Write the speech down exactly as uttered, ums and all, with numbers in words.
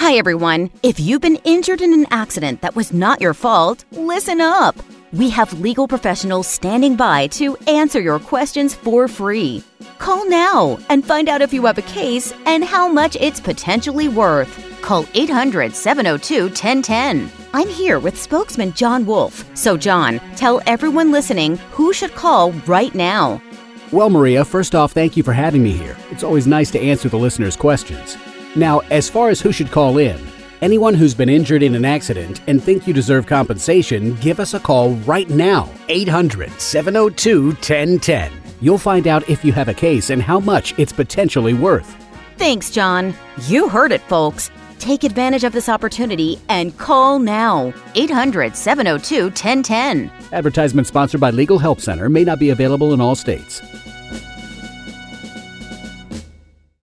Hi, everyone. If you've been injured in an accident that was not your fault, listen up. We have legal professionals standing by to answer your questions for free. Call now and find out if you have a case and how much it's potentially worth. Call eight hundred, seven oh two, one oh one oh. I'm here with spokesman John Wolf. So, John, tell everyone listening who should call right now. Well, Maria, first off, thank you for having me here. It's always nice to answer the listeners' questions. Now, as far as who should call in, anyone who's been injured in an accident and think you deserve compensation, give us a call right now, eight hundred, seven oh two, one oh one oh. You'll find out if you have a case and how much it's potentially worth. Thanks, John. You heard it, folks. Take advantage of this opportunity and call now, eight hundred, seven oh two, one oh one oh. Advertisement sponsored by Legal Help Center, may not be available in all states.